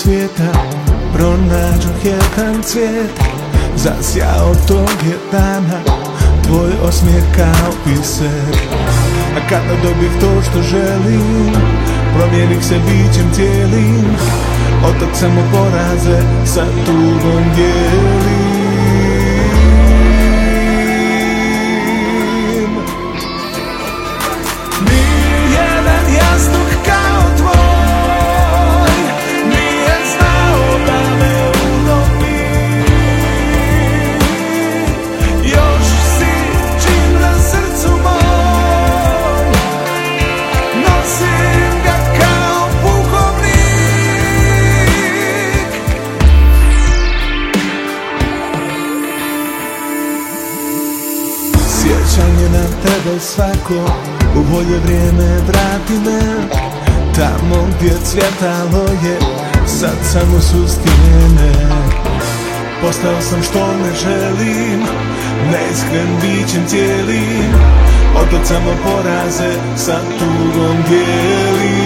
svijeta pronađoh jedan cvijet, zasjao tog je dana tvoj osmijeh kao biser. A kada dobih to što želim, promijenih se bićem cijelim, otad samo poraze sa tugom dijelim. Nijedan jastuk kao tvoj nije znao da me utopi. Još si čim na srcu moj, nosim ga kao pukovnik. Sjećanje na tebe svako u bolje vrijeme vrati me. Tamo gdje cvjetalo je, sad samo su stijene. Postao sam što ne želim, neiskren bićem cijelim, otad samo poraze sa tugom dijelim.